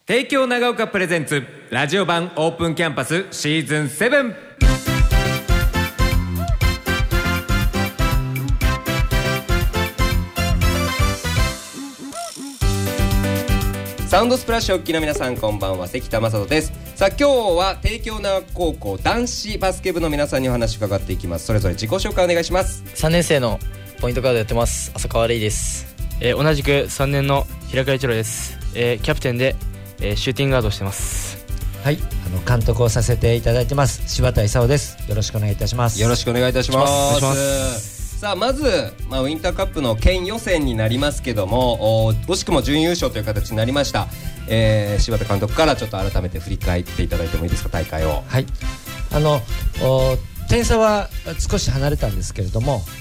帝京長岡プレゼンツラジオ版オープンキャンパスシーズン7。 サウンドスプラッシュお聞きの皆さん、こんばんは。関田正人です。さあ、今日は帝京長岡高校男子バスケ部の皆さんにお話を伺っていきます。それぞれ自己紹介お願いします。 3年生のポイントガードやってます浅川レイです。 同じく3年の平川一郎です。キャプテンで、シューティングガードをしてます。 はい、監督をさせていただいてます柴田勲です。よろしくお願いいたします。 よろしくお願いいたします。 お願いします。 さあ、まず、ウィンターカップの県予選になりますけども、惜しくも準優勝という形になりました。柴田監督からちょっと改めて振り返っていただいてもいいですか、大会を。 はい、点差は少し離れたんですけれども、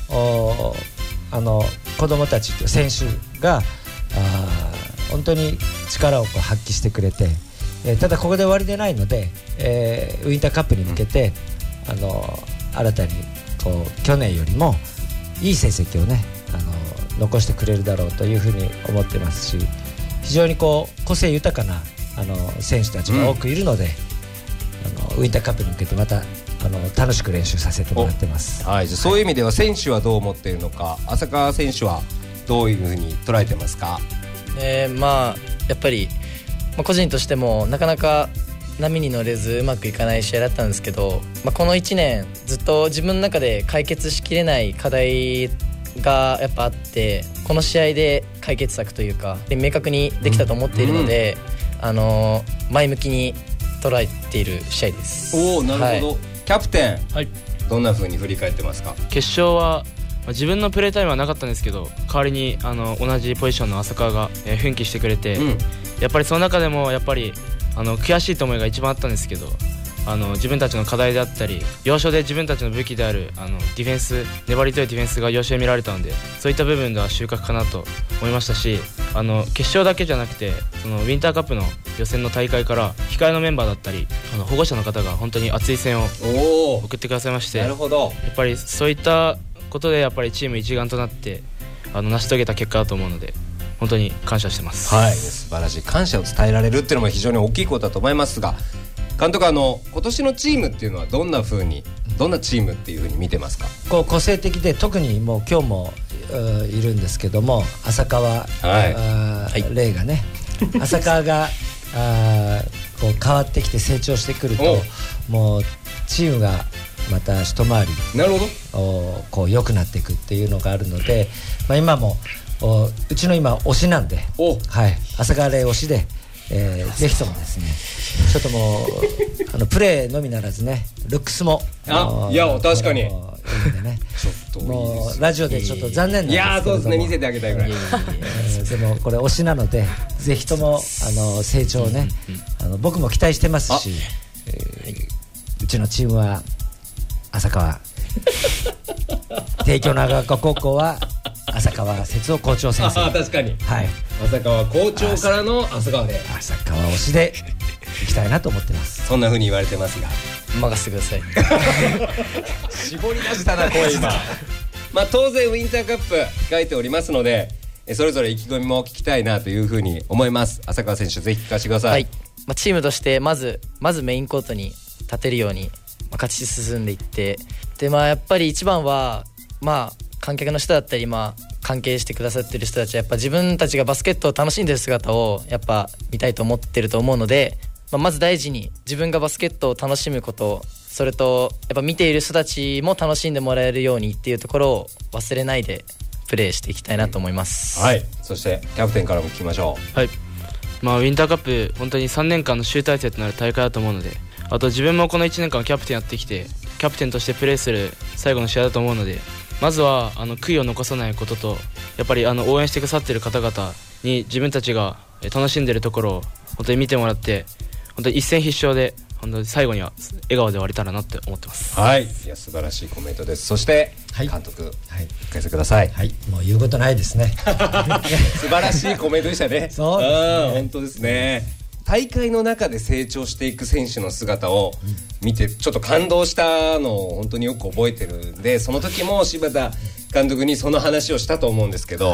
子どもたちと選手が本当に力を発揮してくれて、ただここで終わりでないので、ウィンターカップに向けて、新たに去年よりもいい成績をね残してくれるだろうというふうに思ってますし、非常に個性豊かな選手たちが多くいるので、ウィンターカップに向けてまた楽しく練習させてもらってます。 はい、じゃあそういう意味では選手はどう思っているのか、浅川選手はどういうふうに捉えてますか？ やっぱり、個人としてもなかなか波に乗れずうまくいかない試合だったんですけど、この1年ずっと自分の中で解決しきれない課題がやっぱあって、この試合で解決策というか明確にできたと思っているので、前向きに捉えている試合です。 おー、なるほど、はい、キャプテン、 はい、 どんな風に振り返ってますか？ 決勝は、自分のプレータイムはなかったんですけど、代わりに同じポジションの浅川が、奮起してくれて、やっぱりその中でもやっぱり悔しいと思いが一番あったんですけど、自分たちの課題であったり要所で自分たちの武器であるディフェンス、粘り強いディフェンスが要所で見られたので、そういった部分では収穫かなと思いましたし、決勝だけじゃなくてそのウィンターカップの予選の大会から控えのメンバーだったり保護者の方が本当に熱い声援を送ってくださいまして、 なるほど、 やっぱりそういったことでやっぱりチーム一丸となって成し遂げた結果だと思うので、本当に感謝してます。 はい、素晴らしい。感謝を伝えられるっていうのも非常に大きいことだと思いますが、監督、今年のチームっていうのはどんなチームっていう風に見てますか？ 個性的で、特にもう今日もいるんですけども、浅川、レイがね浅川が変わってきて成長してくると、もうチームがまた一回り良くなっていくっていうのがあるので、今もうちの今推しなんで、はい、浅川レイ推しで、ぜひともですね、ちょっともうプレーのみならずね、ルックスもいや確かにいいんでねちょっともうラジオでちょっと残念なんですけども、 いやそうですね、見せてあげたいぐらいでもこれ推しなので、ぜひとも成長をね、僕も期待してますし、うちのチームは浅川帝京長岡高校は浅川節夫校長先生確かに、 はい、 浅川校長からの浅川で浅川推しでいきたいなと思ってます。 そんな風に言われてますが、 任せてください絞り出したな声今当然ウィンターカップ控えておりますので、それぞれ意気込みも聞きたいなという風に思います。浅川選手、ぜひ聞かせてください。 はい、チームとしてまずメインコートに立てるように勝ち進んでいって、でやっぱり一番は観客の人だったり関係してくださってる人たちはやっぱ自分たちがバスケットを楽しんでる姿をやっぱ見たいと思ってると思うので、まず大事に自分がバスケットを楽しむこと、それとやっぱ見ている人たちも楽しんでもらえるようにっていうところを忘れないでプレーしていきたいなと思います。 はい、そしてキャプテンからも聞きましょう。 はい、ウィンターカップ本当に3年間の集大成となる大会だと思うので、あと自分もこの1年間キャプテンやってきて、キャプテンとしてプレーする最後の試合だと思うので、まずは悔いを残さないことと、やっぱり応援してくださっている方々に自分たちが楽しんでいるところを本当に見てもらって、本当に一戦必勝で本当に最後には笑顔で終われたらなって思ってます。 はい、いや素晴らしいコメントです。そして監督、聞かせてください。 はい、もう言うことないですね素晴らしいコメントでしたね。 そうですね、 本当ですね。大会の中で成長していく選手の姿を見てちょっと感動したのを本当によく覚えてるんで、その時も柴田監督にその話をしたと思うんですけど、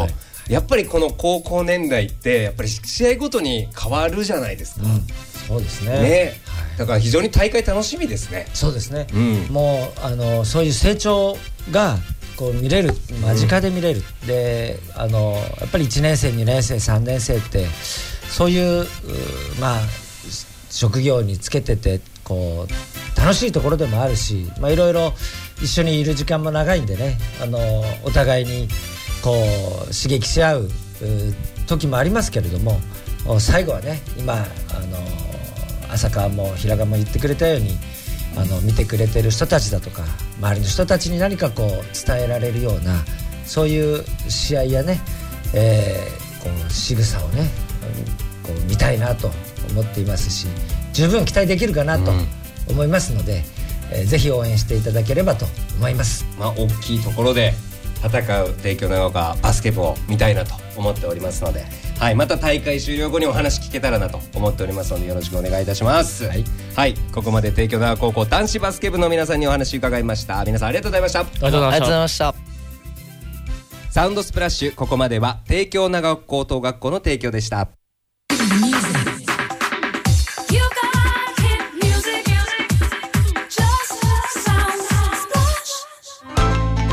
やっぱりこの高校年代ってやっぱり試合ごとに変わるじゃないですか、 そうですね。 ね、だから非常に大会楽しみですね。 そうですね、もうそういう成長がこう見れる、間近で見れる、でやっぱり1年生2年生3年生ってそういう職業につけててこう楽しいところでもあるし、いろいろ一緒にいる時間も長いんでね、お互いにこう刺激し合う時もありますけれども、最後はね、今浅川も平賀も言ってくれたように見てくれてる人たちだとか周りの人たちに何かこう伝えられるようなそういう試合やね、こう仕草をねこう見たいなと思っていますし、十分期待できるかなと思いますので、ぜひ応援していただければと思います。 大きいところで戦う帝京長岡バスケ部を見たいなと思っておりますので、はい、また大会終了後にお話聞けたらなと思っておりますのでよろしくお願いいたします。はい、ここまで帝京長岡高校男子バスケ部の皆さんにお話伺いました。皆さんありがとうございました。 ありがとうございました。 サウンドスプラッシュ、ここまでは帝京長岡高等学校の提供でした。